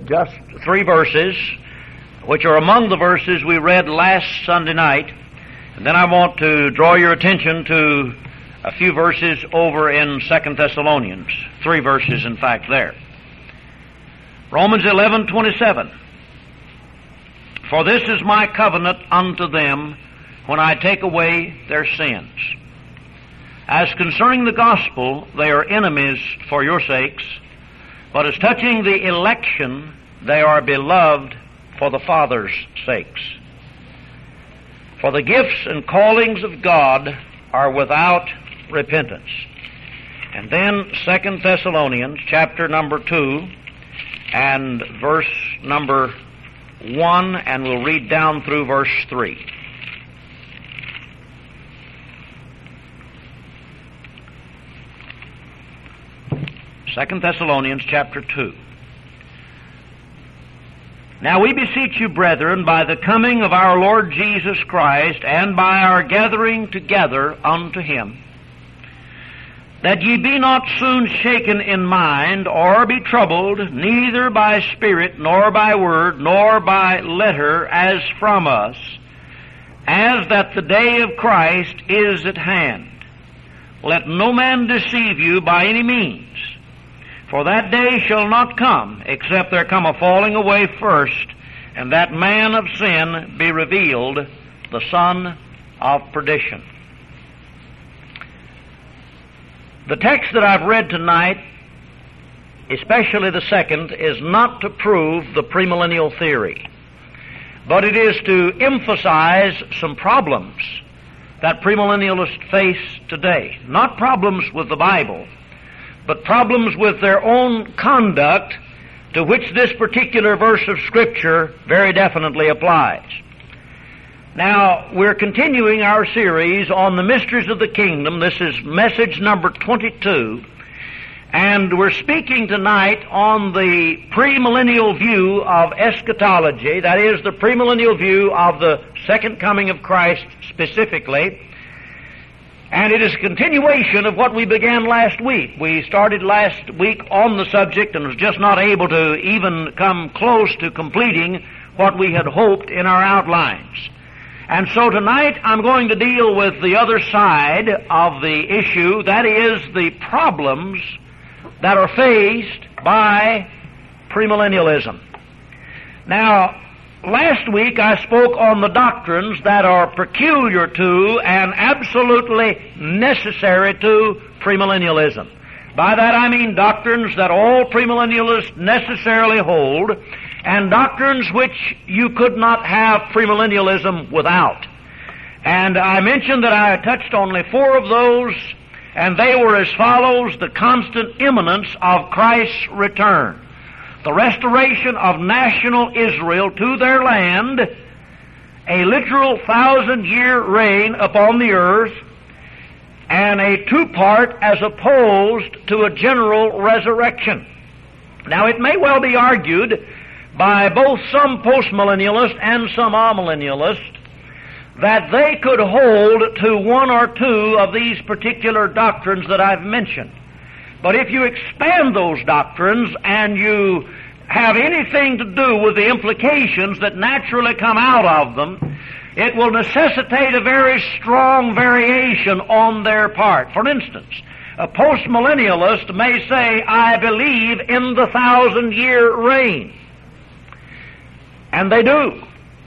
just 3 verses, which are among the verses we read last Sunday night. And then I want to draw your attention to a few verses over in 2 Thessalonians. 3 verses, in fact, there. Romans 11:27. For this is my covenant unto them when I take away their sins. As concerning the gospel, they are enemies for your sakes, but as touching the election, they are beloved for the Father's sakes. For the gifts and callings of God are without repentance. And then 2 Thessalonians chapter number 2 and verse number 1, and we'll read down through verse 3. Second Thessalonians chapter 2. Now we beseech you, brethren, by the coming of our Lord Jesus Christ, and by our gathering together unto Him, that ye be not soon shaken in mind, or be troubled, neither by spirit, nor by word, nor by letter, as from us, as that the day of Christ is at hand. Let no man deceive you by any means. For that day shall not come, except there come a falling away first, and that man of sin be revealed, the son of perdition. The text that I've read tonight, especially the second, is not to prove the premillennial theory, but it is to emphasize some problems that premillennialists face today. Not problems with the Bible, but problems with their own conduct, to which this particular verse of Scripture very definitely applies. Now, we're continuing our series on the mysteries of the kingdom. This is message number 22, and we're speaking tonight on the premillennial view of eschatology, that is, the premillennial view of the second coming of Christ specifically. And it is a continuation of what we began last week. We started last week on the subject and was just not able to even come close to completing what we had hoped in our outlines. And so tonight I'm going to deal with the other side of the issue, that is the problems that are faced by premillennialism. Now, last week I spoke on the doctrines that are peculiar to and absolutely necessary to premillennialism. By that I mean doctrines that all premillennialists necessarily hold, and doctrines which you could not have premillennialism without. And I mentioned that I had touched only 4 of those, and they were as follows: the constant imminence of Christ's return, the restoration of national Israel to their land, a literal 1,000-year reign upon the earth, and a 2-part as opposed to a general resurrection. Now, it may well be argued by both some postmillennialists and some amillennialists that they could hold to 1 or 2 of these particular doctrines that I've mentioned. But if you expand those doctrines and you have anything to do with the implications that naturally come out of them, it will necessitate a very strong variation on their part. For instance, a postmillennialist may say, I believe in the 1,000-year reign. And they do.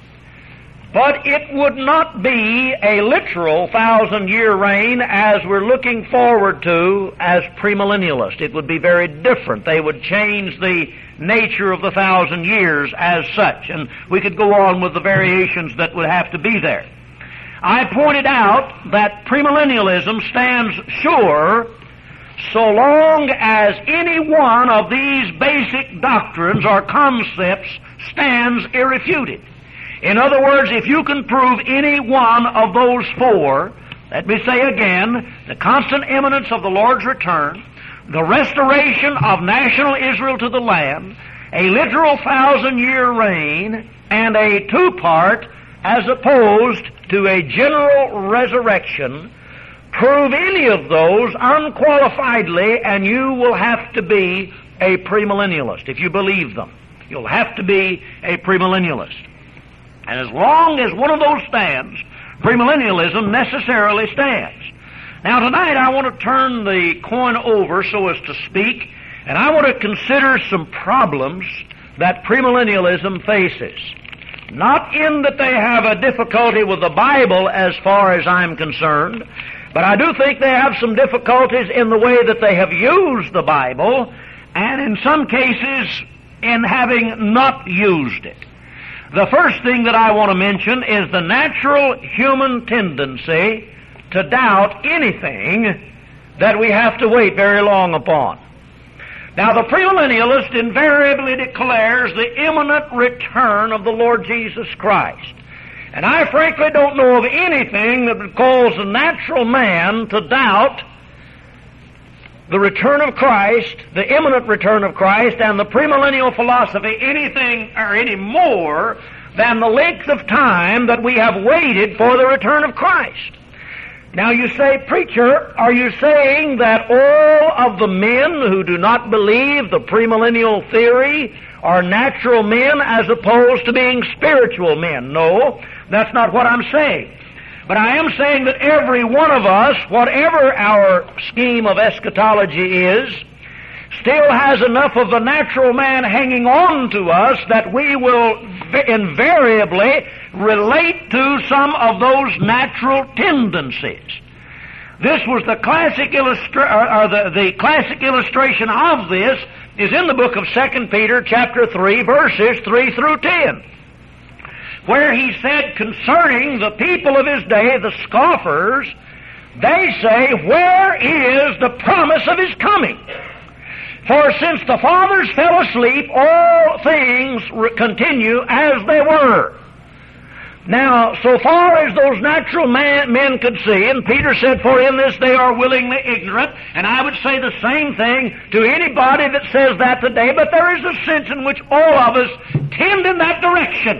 But it would not be a literal 1,000-year reign as we're looking forward to as premillennialists. It would be very different. They would change the nature of the 1,000 years as such, and we could go on with the variations that would have to be there. I pointed out that premillennialism stands sure so long as any one of these basic doctrines or concepts stands irrefuted. In other words, if you can prove any one of those 4, let me say again, the constant imminence of the Lord's return, the restoration of national Israel to the land, a literal 1,000-year reign, and a 2-part as opposed to a general resurrection, prove any of those unqualifiedly, and you will have to be a premillennialist if you believe them. You'll have to be a premillennialist. And as long as one of those stands, premillennialism necessarily stands. Now tonight I want to turn the coin over, so as to speak, and I want to consider some problems that premillennialism faces. Not in that they have a difficulty with the Bible as far as I'm concerned, but I do think they have some difficulties in the way that they have used the Bible, and in some cases in having not used it. The first thing that I want to mention is the natural human tendency to doubt anything that we have to wait very long upon. Now, the premillennialist invariably declares the imminent return of the Lord Jesus Christ. And I frankly don't know of anything that would cause the natural man to doubt the return of Christ, the imminent return of Christ, and the premillennial philosophy anything or any more than the length of time that we have waited for the return of Christ. Now you say, preacher, are you saying that all of the men who do not believe the premillennial theory are natural men as opposed to being spiritual men? No, that's not what I'm saying. But I am saying that every one of us, whatever our scheme of eschatology is, still has enough of the natural man hanging on to us that we will invariably relate to some of those natural tendencies. This was the classic the classic illustration of this is in the book of 2 Peter chapter 3, verses 3 through 10, where he said concerning the people of his day, the scoffers, they say, where is the promise of his coming? For since the fathers fell asleep, all things continue as they were. Now, so far as those natural men could see, and Peter said, for in this they are willingly ignorant, and I would say the same thing to anybody that says that today, but there is a sense in which all of us tend in that direction.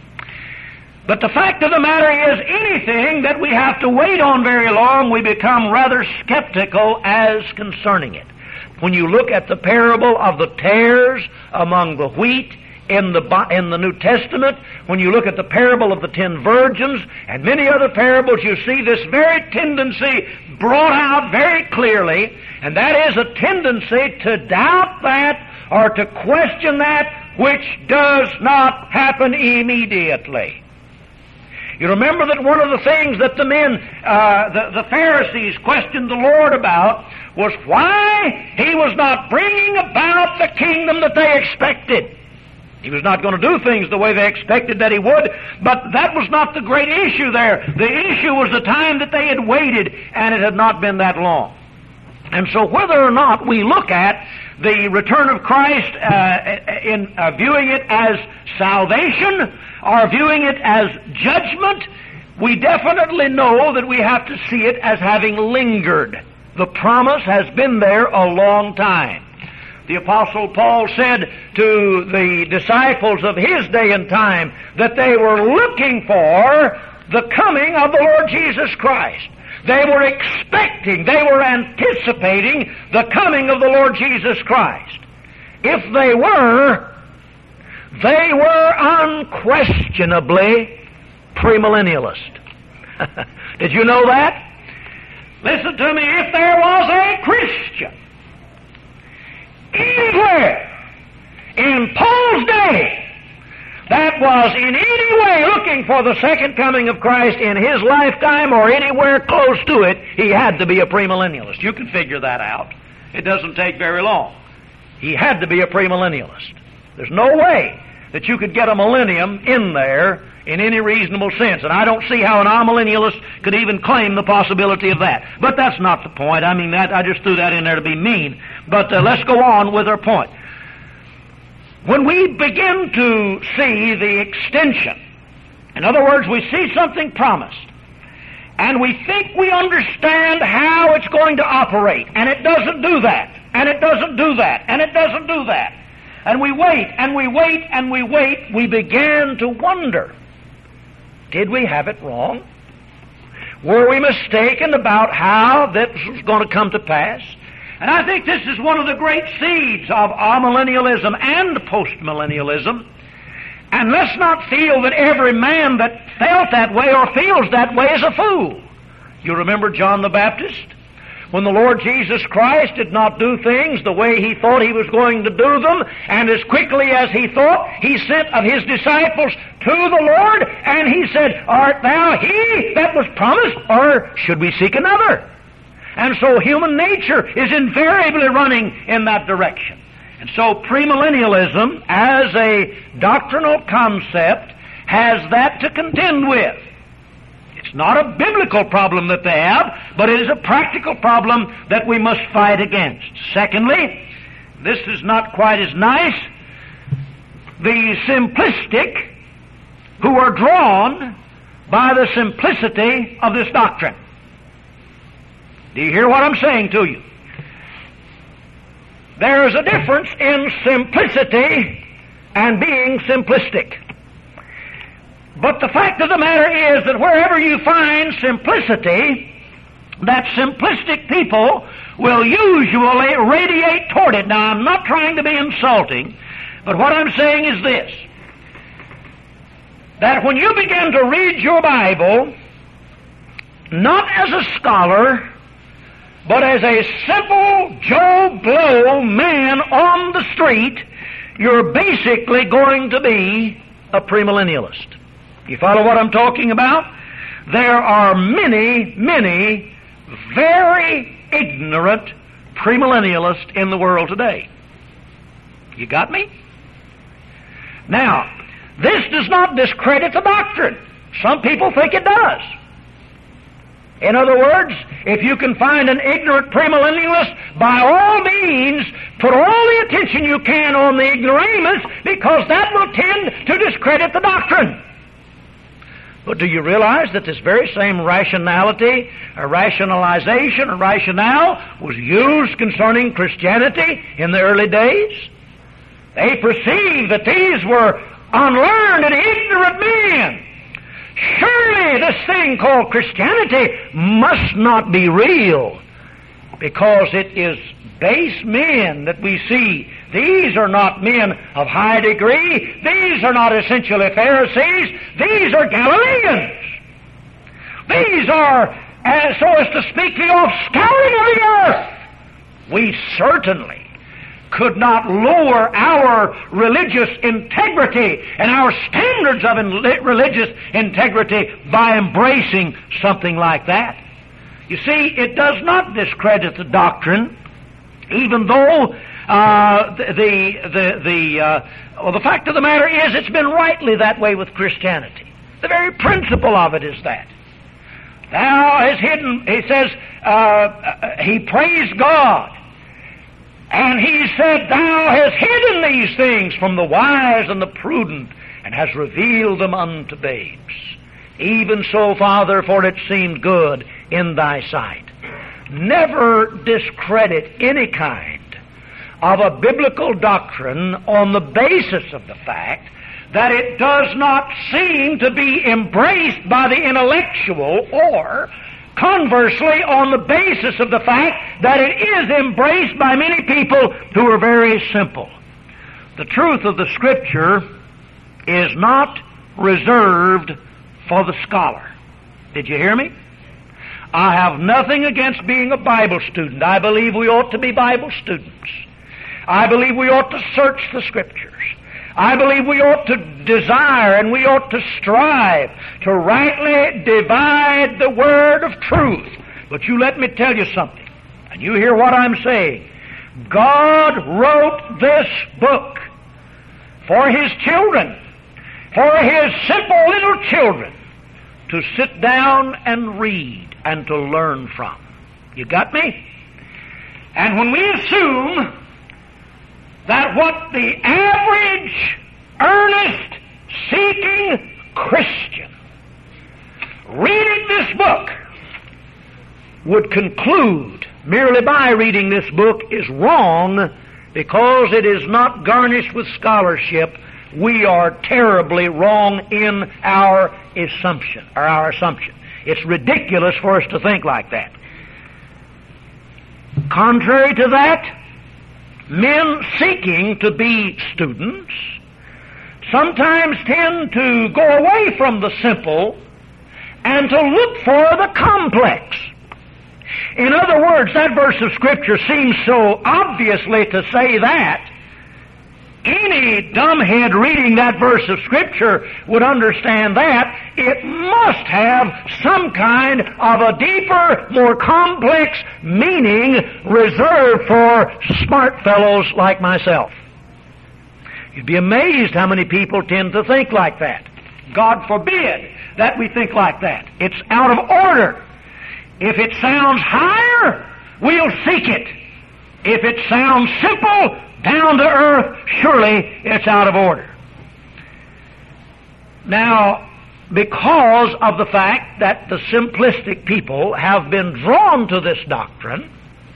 But the fact of the matter is, anything that we have to wait on very long, we become rather skeptical as concerning it. When you look at the parable of the tares among the wheat in the New Testament, when you look at the parable of the 10 virgins and many other parables, you see this very tendency brought out very clearly, and that is a tendency to doubt that or to question that which does not happen immediately. You remember that one of the things that the men, the Pharisees questioned the Lord about was why He was not bringing about the kingdom that they expected. He was not going to do things the way they expected that He would, but that was not the great issue there. The issue was the time that they had waited, and it had not been that long. And so whether or not we look at the return of Christ in viewing it as salvation or viewing it as judgment, we definitely know that we have to see it as having lingered. The promise has been there a long time. The Apostle Paul said to the disciples of his day and time that they were looking for the coming of the Lord Jesus Christ. They were expecting, they were anticipating the coming of the Lord Jesus Christ. If they were unquestionably premillennialist. Did you know that? Listen to me, if there was a Christian anywhere in Paul's day that was in any way looking for the second coming of Christ in his lifetime or anywhere close to it, he had to be a premillennialist. You can figure that out. It doesn't take very long. He had to be a premillennialist. There's no way that you could get a millennium in there in any reasonable sense. And I don't see how an amillennialist could even claim the possibility of that. But that's not the point. I mean, I just threw that in there to be mean. But let's go on with our point. When we begin to see the extension, in other words, we see something promised, and we think we understand how it's going to operate, and it doesn't do that, and it doesn't do that, and it doesn't do that. And we wait, and we wait, and we wait. We begin to wonder, did we have it wrong? Were we mistaken about how this was going to come to pass? And I think this is one of the great seeds of amillennialism and postmillennialism. And let's not feel that every man that felt that way or feels that way is a fool. You remember John the Baptist? When the Lord Jesus Christ did not do things the way He thought He was going to do them, and as quickly as He thought, He sent of His disciples to the Lord, and He said, "Art thou He that was promised, or should we seek another?" And so human nature is invariably running in that direction. And so premillennialism, as a doctrinal concept, has that to contend with. It's not a biblical problem that they have, but it is a practical problem that we must fight against. Secondly, this is not quite as nice, the simplistic who are drawn by the simplicity of this doctrine. Do you hear what I'm saying to you? There is a difference in simplicity and being simplistic. But the fact of the matter is that wherever you find simplicity, that simplistic people will usually radiate toward it. Now, I'm not trying to be insulting, but what I'm saying is this, that when you begin to read your Bible, not as a scholar, but as a simple Joe Blow man on the street, you're basically going to be a premillennialist. You follow what I'm talking about? There are many, many very ignorant premillennialists in the world today. You got me? Now, this does not discredit the doctrine. Some people think it does. In other words, if you can find an ignorant premillennialist, by all means, put all the attention you can on the ignoramus, because that will tend to discredit the doctrine. But do you realize that this very same rationality, or rationalization, or rationale was used concerning Christianity in the early days? They perceived that these were unlearned and ignorant men. Surely this thing called Christianity must not be real, because it is base men that we see. These are not men of high degree. These are not essentially Pharisees. These are Galileans. These are, so as to speak, the offscouring of the earth. We certainly could not lower our religious integrity and our standards of religious integrity by embracing something like that. You see, it does not discredit the doctrine, even though the fact of the matter is it's been rightly that way with Christianity. The very principle of it is that. Thou hast hidden, he says, he praised God. And he said, Thou hast hidden these things from the wise and the prudent, and hast revealed them unto babes. Even so, Father, for it seemed good in thy sight. Never discredit any kind of a biblical doctrine on the basis of the fact that it does not seem to be embraced by the intellectual, or conversely, on the basis of the fact that it is embraced by many people who are very simple. The truth of the Scripture is not reserved for the scholar. Did you hear me? I have nothing against being a Bible student. I believe we ought to be Bible students. I believe we ought to search the Scriptures. I believe we ought to desire and we ought to strive to rightly divide the word of truth. But you let me tell you something, and you hear what I'm saying. God wrote this book for His children, for His simple little children, to sit down and read and to learn from. You got me? And when we assume that what the average, earnest, seeking Christian reading this book would conclude merely by reading this book is wrong because it is not garnished with scholarship, we are terribly wrong in our assumption. It's ridiculous for us to think like that. Contrary to that, men seeking to be students sometimes tend to go away from the simple and to look for the complex. In other words, that verse of Scripture seems so obviously to say that any dumbhead reading that verse of Scripture would understand that it must have some kind of a deeper, more complex meaning reserved for smart fellows like myself. You'd be amazed how many people tend to think like that. God forbid that we think like that. It's out of order. If it sounds higher, we'll seek it. If it sounds simple, down to earth, surely it's out of order. Now, because of the fact that the simplistic people have been drawn to this doctrine,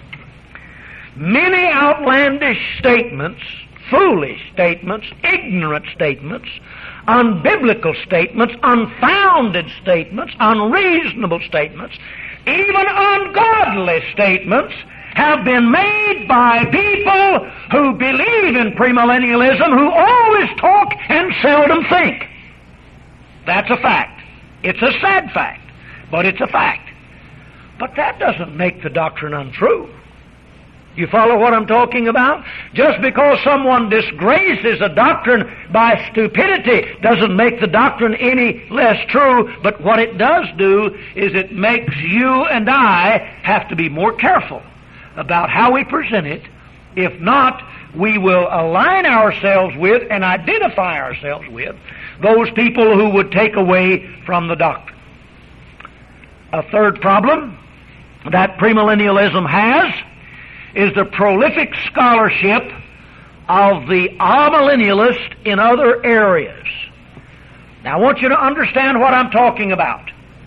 many outlandish statements, foolish statements, ignorant statements, unbiblical statements, unfounded statements, unreasonable statements, even ungodly statements have been made by people who believe in premillennialism, who always talk and seldom think. That's a fact. It's a sad fact, but it's a fact. But that doesn't make the doctrine untrue. You follow what I'm talking about? Just because someone disgraces a doctrine by stupidity doesn't make the doctrine any less true, but what it does do is it makes you and I have to be more careful about how we present it. If not, we will align ourselves with and identify ourselves with those people who would take away from the doctrine. A third problem that premillennialism has is the prolific scholarship of the amillennialist in other areas. Now I want you to understand what I'm talking about.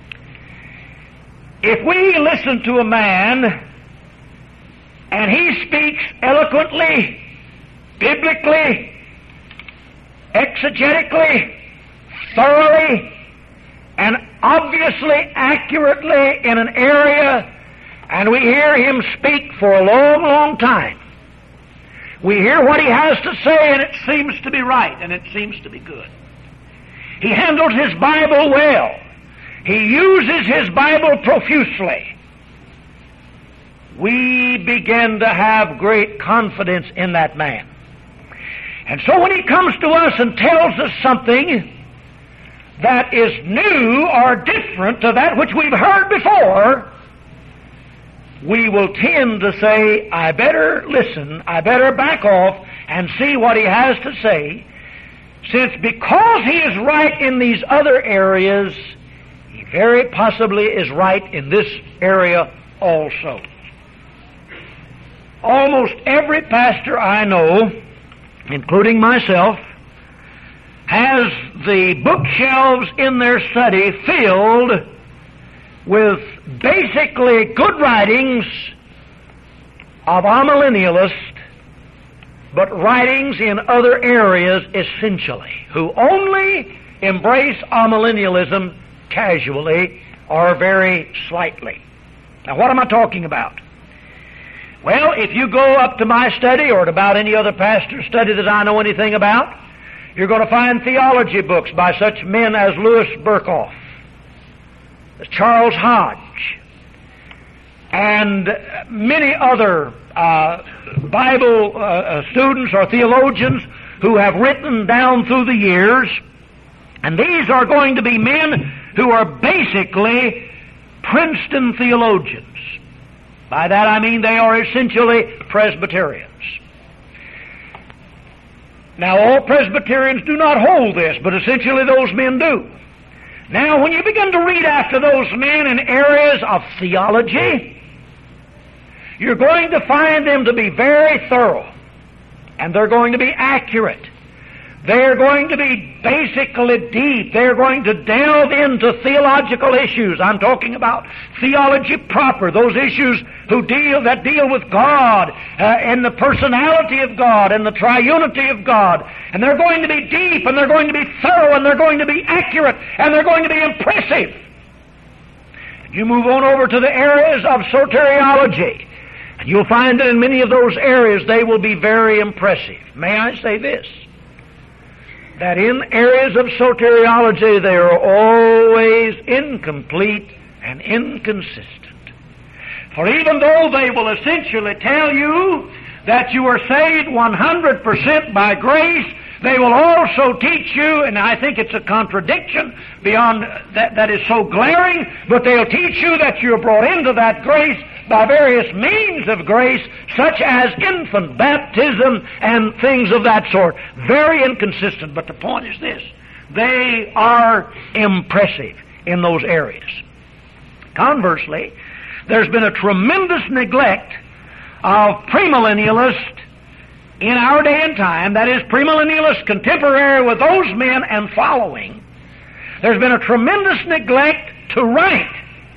If we listen to a man and he speaks eloquently, biblically, exegetically, thoroughly, and obviously accurately in an area, and we hear him speak for a long, long time, we hear what he has to say, and it seems to be right, and it seems to be good. He handles his Bible well. He uses his Bible profusely. We begin to have great confidence in that man. And so when he comes to us and tells us something that is new or different to that which we've heard before, we will tend to say, I better listen, I better back off and see what he has to say, since because he is right in these other areas, he very possibly is right in this area also. Almost every pastor I know, including myself, has the bookshelves in their study filled with basically good writings of amillennialists, but writings in other areas essentially, who only embrace amillennialism casually or very slightly. Now what am I talking about? Well, if you go up to my study or to about any other pastor's study that I know anything about, you're going to find theology books by such men as Louis Berkhoff, Charles Hodge, and many other Bible students or theologians who have written down through the years. And these are going to be men who are basically Princeton theologians. By that I mean they are essentially Presbyterians. Now all Presbyterians do not hold this, but essentially those men do. Now when you begin to read after those men in areas of theology, you're going to find them to be very thorough, and they're going to be accurate. They're going to be basically deep. They're going to delve into theological issues. I'm talking about theology proper, those issues that deal with God and the personality of God and the triunity of God. And they're going to be deep, and they're going to be thorough, and they're going to be accurate, and they're going to be impressive. You move on over to the areas of soteriology, You'll find that in many of those areas they will be very impressive. May I say this? That in areas of soteriology they are always incomplete and inconsistent. For even though they will essentially tell you that you are saved 100% by grace, they will also teach you, and I think it's a contradiction beyond that is so glaring, but they'll teach you that you're brought into that grace by various means of grace, such as infant baptism and things of that sort. Very inconsistent, but the point is this: they are impressive in those areas. Conversely, there's been a tremendous neglect of premillennialists in our day and time, that is, premillennialists contemporary with those men and following. There's been a tremendous neglect to write,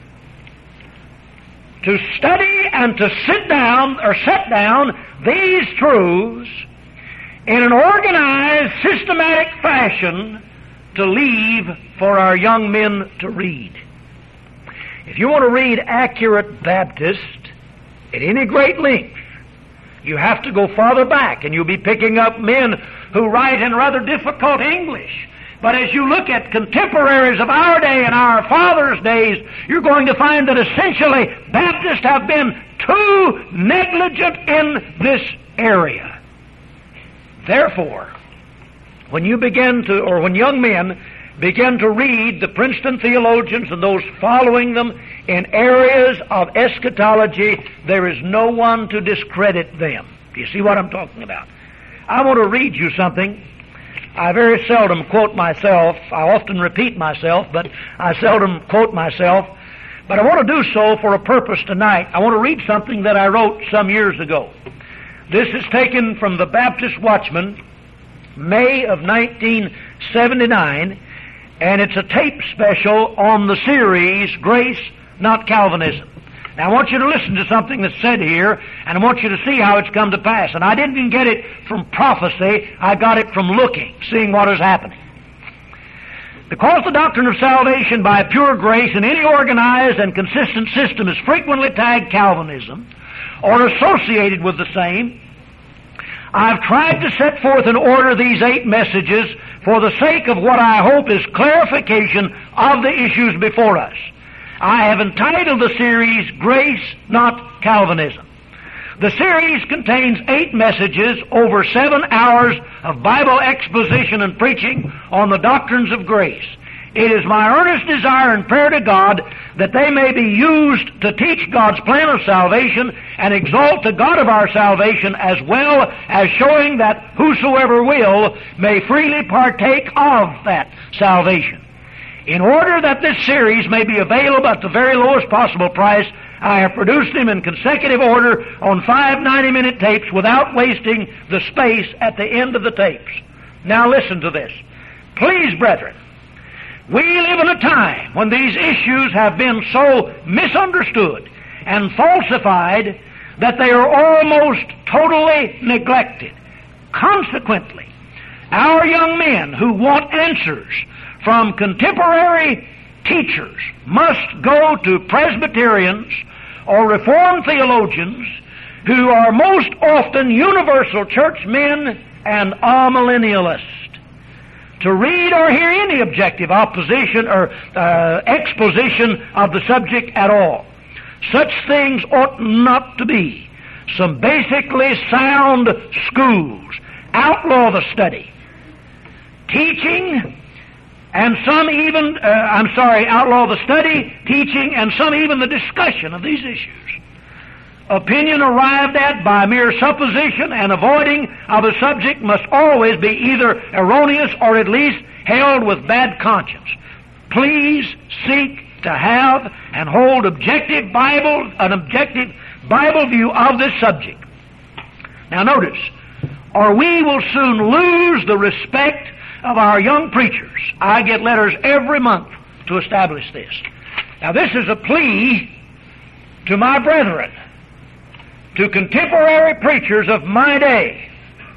to study and to set down these truths in an organized, systematic fashion to leave for our young men to read. If you want to read accurate Baptist at any great length, you have to go farther back, and you'll be picking up men who write in rather difficult English. But as you look at contemporaries of our day and our fathers' days, you're going to find that essentially Baptists have been too negligent in this area. Therefore, when young men begin to read the Princeton theologians and those following them in areas of eschatology, there is no one to discredit them. Do you see what I'm talking about? I want to read you something. I very seldom quote myself. I often repeat myself, but I seldom quote myself. But I want to do so for a purpose tonight. I want to read something that I wrote some years ago. This is taken from the Baptist Watchman, May of 1979, and it's a tape special on the series, Grace, Not Calvinism. Now I want you to listen to something that's said here, and I want you to see how it's come to pass. And I didn't get it from prophecy, I got it from looking, seeing what is happening. Because the doctrine of salvation by pure grace in any organized and consistent system is frequently tagged Calvinism, or associated with the same, I've tried to set forth in order these 8 messages for the sake of what I hope is clarification of the issues before us. I have entitled the series, Grace, Not Calvinism. The series contains 8 messages over 7 hours of Bible exposition and preaching on the doctrines of grace. It is my earnest desire and prayer to God that they may be used to teach God's plan of salvation and exalt the God of our salvation, as well as showing that whosoever will may freely partake of that salvation. In order that this series may be available at the very lowest possible price, I have produced them in consecutive order on 5 90-minute tapes without wasting the space at the end of the tapes. Now listen to this. Please, brethren, we live in a time when these issues have been so misunderstood and falsified that they are almost totally neglected. Consequently, our young men who want answers from contemporary teachers must go to Presbyterians or Reformed theologians who are most often universal church men and amillennialists to read or hear any objective opposition or exposition of the subject at all. Such things ought not to be. Some basically sound schools outlaw the study, teaching, and some even, outlaw the study, teaching, and some even the discussion of these issues. Opinion arrived at by mere supposition and avoiding of a subject must always be either erroneous or at least held with bad conscience. Please seek to have and hold an objective Bible view of this subject. Now notice, or we will soon lose the respect of our young preachers. I get letters every month to establish this. Now this is a plea to my brethren, to contemporary preachers of my day,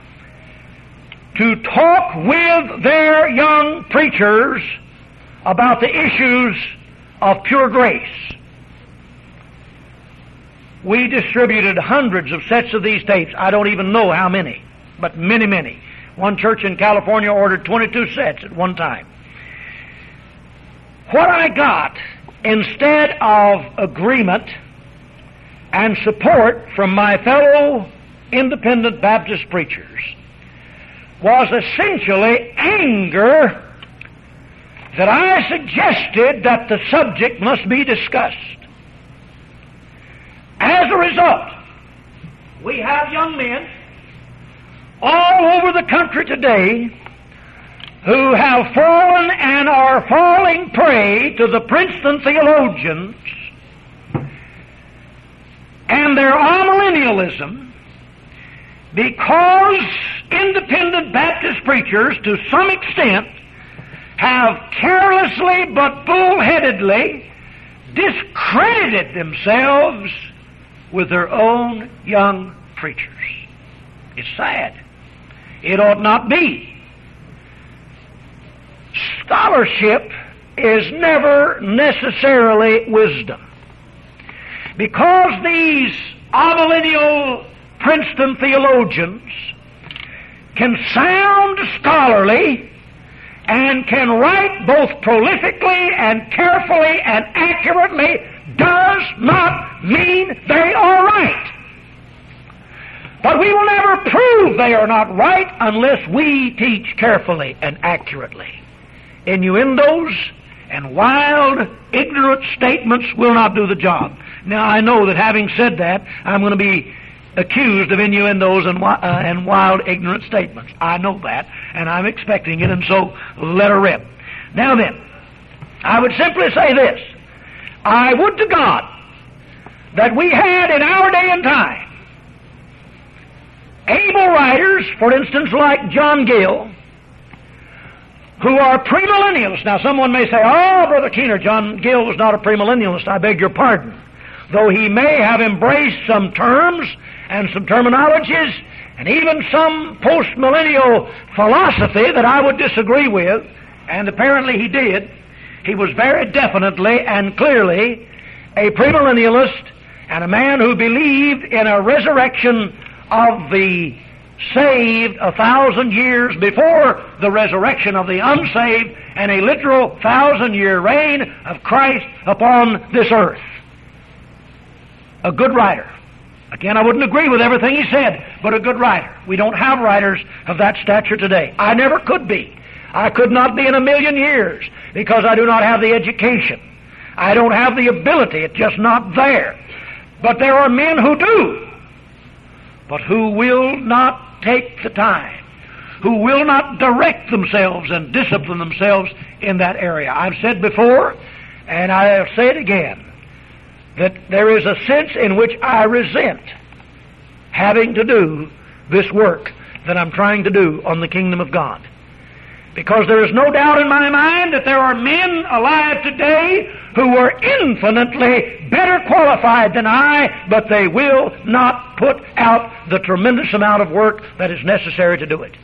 to talk with their young preachers about the issues of pure grace. we distributed hundreds of sets of these tapes. I don't even know how many, but many, many. One church in California ordered 22 sets at one time. What I got, instead of agreement and support from my fellow independent Baptist preachers, was essentially anger that I suggested that the subject must be discussed. As a result, we have young men all over the country today who have fallen and are falling prey to the Princeton theologians and their amillennialism, because independent Baptist preachers, to some extent, have carelessly but bullheadedly discredited themselves with their own young preachers. It's sad. It ought not be. Scholarship is never necessarily wisdom. Because these amillennial Princeton theologians can sound scholarly and can write both prolifically and carefully and accurately does not mean they are right. But we will never prove they are not right unless we teach carefully and accurately. Innuendos and wild, ignorant statements will not do the job. Now, I know that having said that, I'm going to be accused of innuendos and wild, ignorant statements. I know that, and I'm expecting it, and so let her rip. Now then, I would simply say this. I would to God that we had in our day and time able writers, for instance, like John Gill, who are premillennialists. Now, someone may say, "Oh, Brother Keener, John Gill was not a premillennialist." I beg your pardon. Though he may have embraced some terms and some terminologies and even some post-millennial philosophy that I would disagree with, and apparently he did, he was very definitely and clearly a premillennialist and a man who believed in a resurrection of the saved 1,000 years before the resurrection of the unsaved and a literal 1,000-year reign of Christ upon this earth. A good writer. Again, I wouldn't agree with everything he said, but a good writer. We don't have writers of that stature today. I never could be. I could not be in a million years because I do not have the education. I don't have the ability. It's just not there. But there are men who do, but who will not take the time, who will not direct themselves and discipline themselves in that area. I've said before, and I'll say it again, that there is a sense in which I resent having to do this work that I'm trying to do on the kingdom of God. Because there is no doubt in my mind that there are men alive today who are infinitely better qualified than I, but they will not put out the tremendous amount of work that is necessary to do it.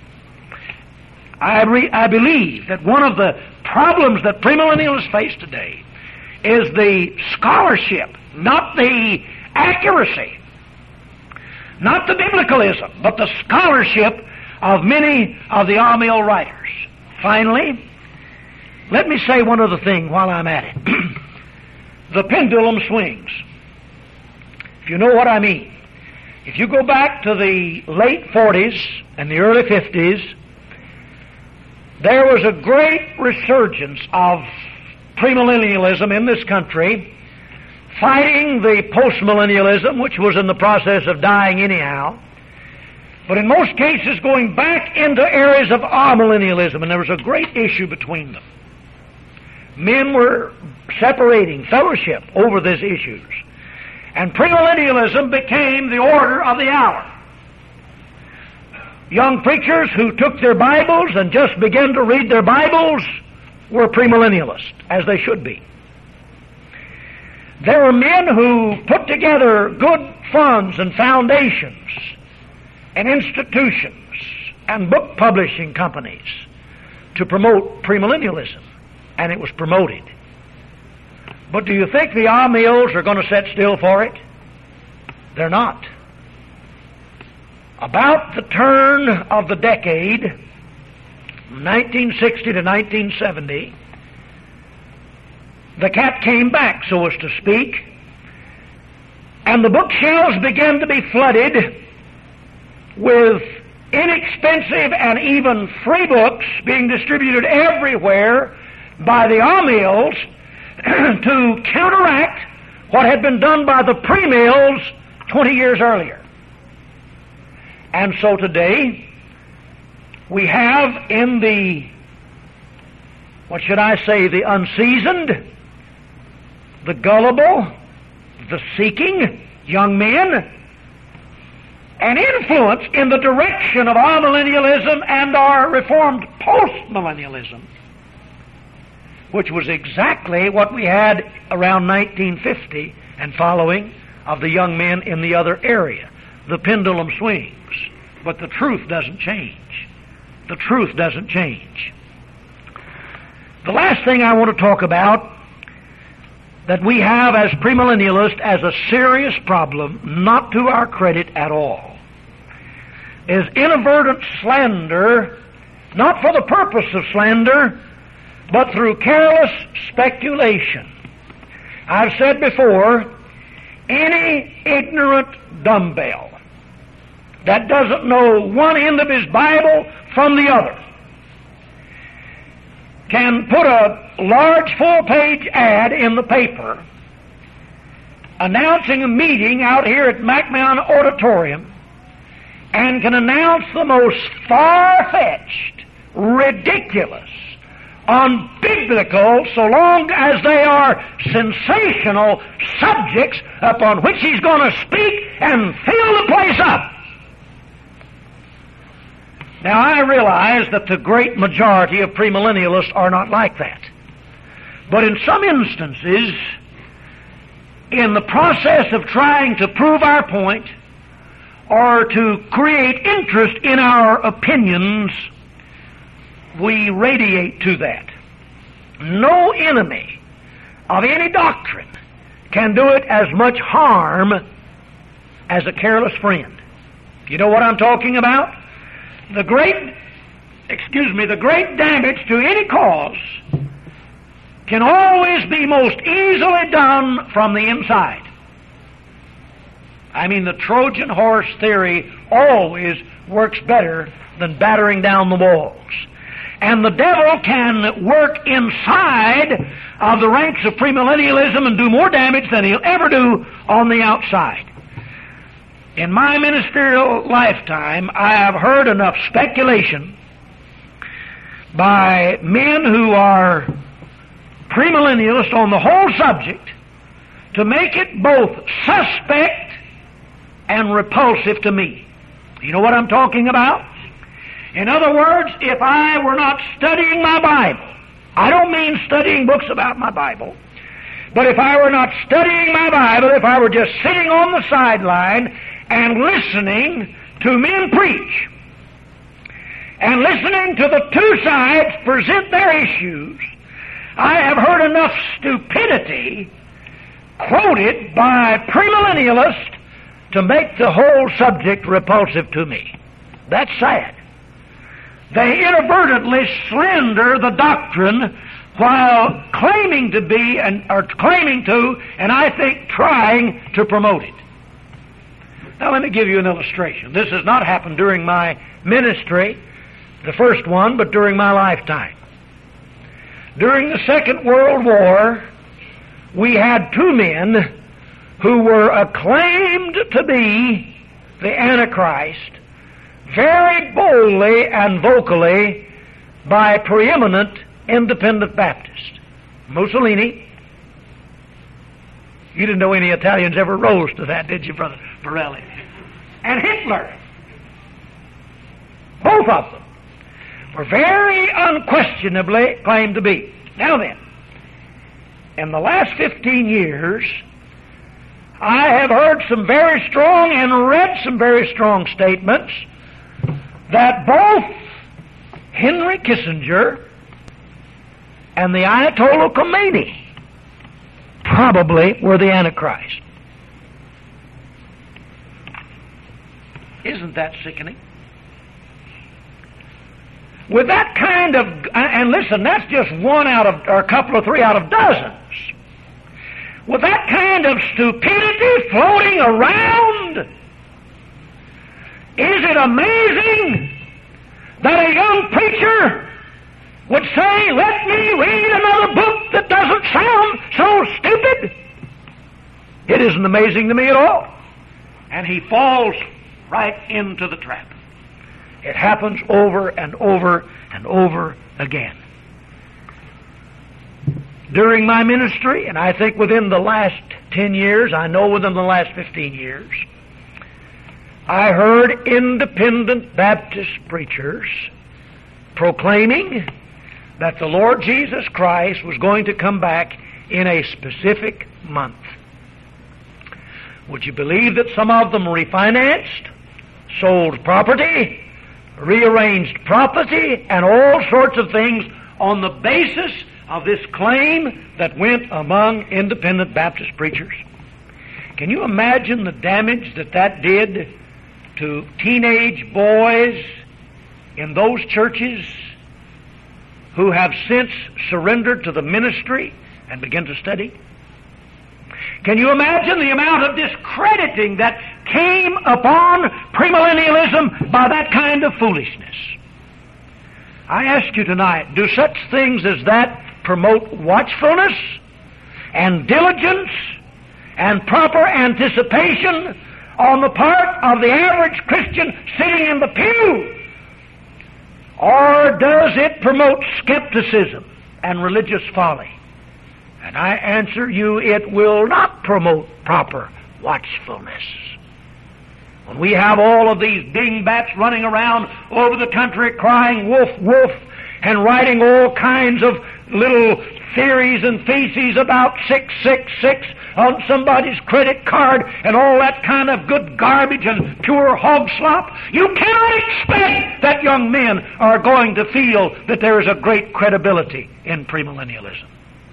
I believe that one of the problems that premillennialists face today is the scholarship, not the accuracy, not the biblicalism, but the scholarship of many of the amill writers. Finally, let me say one other thing while I'm at it. The pendulum swings. If you know what I mean. If you go back to the late 40s and the early 50s, there was a great resurgence of premillennialism in this country, fighting the postmillennialism, which was in the process of dying anyhow, but in most cases going back into areas of amillennialism, and there was a great issue between them. Men were separating fellowship over these issues, and premillennialism became the order of the hour. Young preachers who took their Bibles and just began to read their Bibles were premillennialists, as they should be. There were men who put together good funds and foundations and institutions and book publishing companies to promote premillennialism, and it was promoted. But do you think the amills are going to sit still for it? They're not. About the turn of the decade, 1960 to 1970, the cat came back, so as to speak, and the bookshelves began to be flooded with inexpensive and even free books being distributed everywhere by the amills to counteract what had been done by the pre-mills 20 years earlier. And so today, we have in the, what should I say, the unseasoned, the gullible, the seeking young men, an influence in the direction of our millennialism and our reformed post-millennialism, which was exactly what we had around 1950 and following of the young men in the other area. The pendulum swings, but the truth doesn't change. The truth doesn't change. The last thing I want to talk about that we have as premillennialists as a serious problem, not to our credit at all, is inadvertent slander, not for the purpose of slander, but through careless speculation. I've said before, any ignorant dumbbell that doesn't know one end of his Bible from the other can put a large full-page ad in the paper announcing a meeting out here at McMahon Auditorium and can announce the most far-fetched, ridiculous, unbiblical, so long as they are sensational subjects upon which he's going to speak and fill the place up. Now, I realize that the great majority of premillennialists are not like that. But in some instances, in the process of trying to prove our point or to create interest in our opinions, we radiate to that. No enemy of any doctrine can do it as much harm as a careless friend. You know what I'm talking about? The great damage to any cause can always be most easily done from the inside. I mean, the Trojan horse theory always works better than battering down the walls. And the devil can work inside of the ranks of premillennialism and do more damage than he'll ever do on the outside. In my ministerial lifetime, I have heard enough speculation by men who are premillennialists on the whole subject to make it both suspect and repulsive to me. You know what I'm talking about? In other words, if I were not studying my Bible, I don't mean studying books about my Bible, but if I were not studying my Bible, if I were just sitting on the sideline and listening to men preach, and listening to the two sides present their issues, I have heard enough stupidity quoted by premillennialists to make the whole subject repulsive to me. That's sad. They inadvertently slander the doctrine while claiming to be, and I think trying to promote it. Now let me give you an illustration. This has not happened during my ministry, the first one, but during my lifetime. During the Second World War, we had two men who were acclaimed to be the Antichrist very boldly and vocally by preeminent independent Baptists. Mussolini. You didn't know any Italians ever rose to that, did you, Brother Borelli? And Hitler. Both of them were very unquestionably claimed to be. Now then, in the last 15 years, I have heard some very strong and read some very strong statements that both Henry Kissinger and the Ayatollah Khomeini probably were the Antichrist. Isn't that sickening? With that kind of, and listen, that's just one out of, or a couple of three out of dozens. With that kind of stupidity floating around, is it amazing that a young preacher would say, let me read another book that doesn't sound so stupid? It isn't amazing to me at all. And he falls right into the trap. It happens over and over and over again. During my ministry, and I think within the last 10 years, I know within the last 15 years, I heard independent Baptist preachers proclaiming that the Lord Jesus Christ was going to come back in a specific month. Would you believe that some of them refinanced, sold property, rearranged property, and all sorts of things on the basis of this claim that went among independent Baptist preachers? Can you imagine the damage that that did to teenage boys in those churches who have since surrendered to the ministry and begun to study? Can you imagine the amount of discrediting that came upon premillennialism by that kind of foolishness? I ask you tonight, do such things as that promote watchfulness and diligence and proper anticipation on the part of the average Christian sitting in the pew? Or does it promote skepticism and religious folly? And I answer you, it will not promote proper watchfulness. When we have all of these dingbats running around over the country crying wolf, wolf, and writing all kinds of little theories and theses about 666 on somebody's credit card and all that kind of good garbage and pure hog slop, you cannot expect that young men are going to feel that there is a great credibility in premillennialism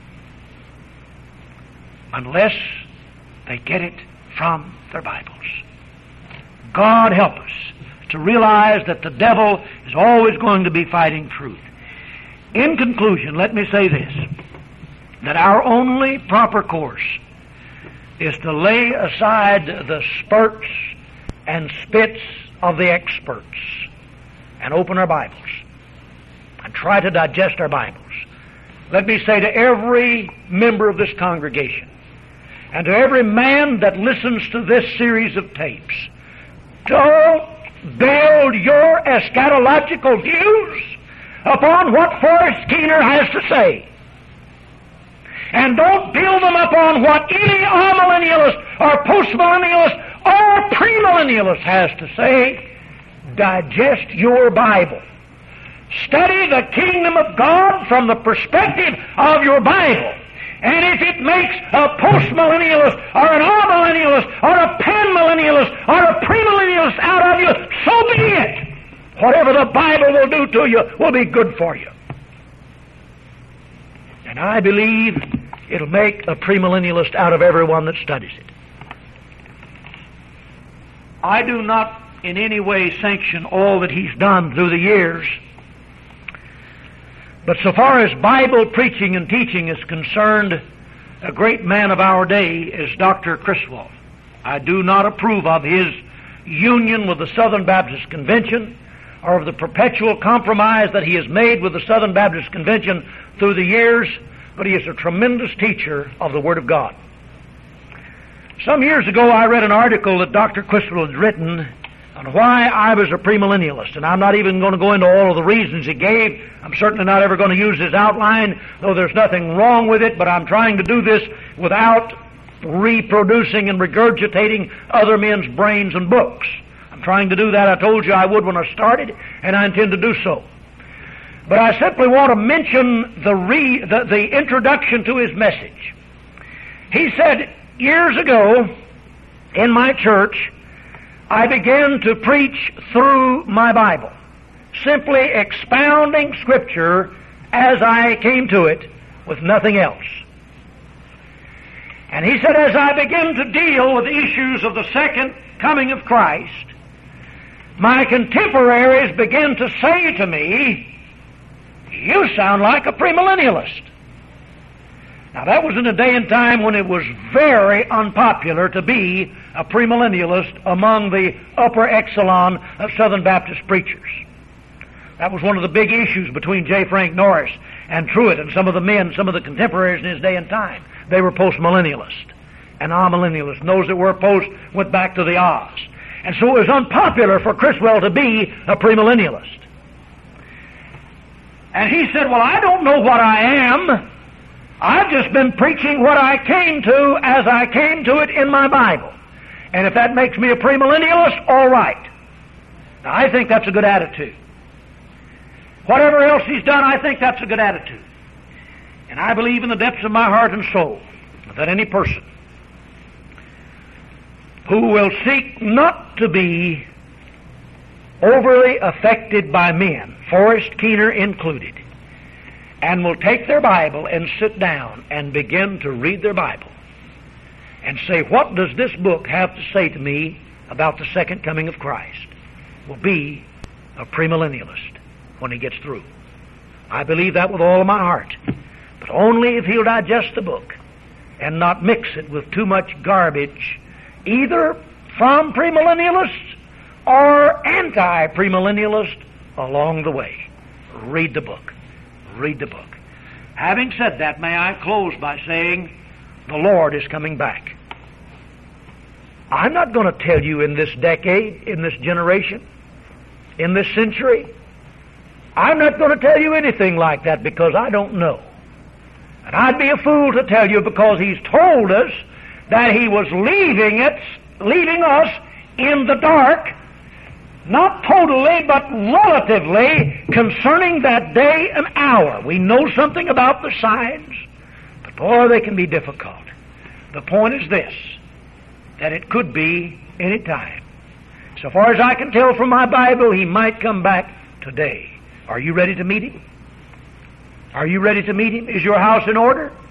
unless they get it from their Bibles. God help us to realize that the devil is always going to be fighting truth. In conclusion, let me say this, that our only proper course is to lay aside the spurts and spits of the experts and open our Bibles and try to digest our Bibles. Let me say to every member of this congregation and to every man that listens to this series of tapes, don't build your eschatological views upon what Forrest Keener has to say. And don't build them upon what any amillennialist or postmillennialist or premillennialist has to say. Digest your Bible. Study the kingdom of God from the perspective of your Bible. And if it makes a postmillennialist or an amillennialist or a panmillennialist or a premillennialist out of you, so be it. Whatever the Bible will do to you will be good for you. And I believe it'll make a premillennialist out of everyone that studies it. I do not in any way sanction all that he's done through the years. But so far as Bible preaching and teaching is concerned, a great man of our day is Dr. Criswell. I do not approve of his union with the Southern Baptist Convention or of the perpetual compromise that he has made with the Southern Baptist Convention through the years, but he is a tremendous teacher of the Word of God. Some years ago I read an article that Dr. Criswell had written on why I was a premillennialist, and I'm not even going to go into all of the reasons he gave. I'm certainly not ever going to use his outline, though there's nothing wrong with it, but I'm trying to do this without reproducing and regurgitating other men's brains and books. I'm trying to do that. I told you I would when I started, and I intend to do so. But I simply want to mention the introduction to his message. He said, years ago in my church, I began to preach through my Bible, simply expounding Scripture as I came to it with nothing else. And he said, as I began to deal with the issues of the second coming of Christ, my contemporaries began to say to me, "You sound like a premillennialist." Now, that was in a day and time when it was very unpopular to be a premillennialist among the upper echelon of Southern Baptist preachers. That was one of the big issues between J. Frank Norris and Truett and some of the men, some of the contemporaries in his day and time. They were postmillennialists and amillennialists. And those that were post went back to the Oz. And so it was unpopular for Criswell to be a premillennialist. And he said, "Well, I don't know what I am. I've just been preaching what I came to as I came to it in my Bible. And if that makes me a premillennialist, all right." Now, I think that's a good attitude. Whatever else he's done, I think that's a good attitude. And I believe in the depths of my heart and soul that any person who will seek not to be overly affected by men, Forrest Keener included, and will take their Bible and sit down and begin to read their Bible and say, "What does this book have to say to me about the second coming of Christ?" will be a premillennialist when he gets through. I believe that with all of my heart. But only if he'll digest the book and not mix it with too much garbage, either from premillennialists or anti-premillennialists along the way. Read the book. Read the book. Having said that, may I close by saying the Lord is coming back. I'm not going to tell you in this decade, in this generation, in this century. I'm not going to tell you anything like that because I don't know. And I'd be a fool to tell you because He's told us that He was leaving us in the dark, not totally, but relatively, concerning that day and hour. We know something about the signs, but boy, they can be difficult. The point is this, that it could be any time. So far as I can tell from my Bible, He might come back today. Are you ready to meet Him? Are you ready to meet Him? Is your house in order?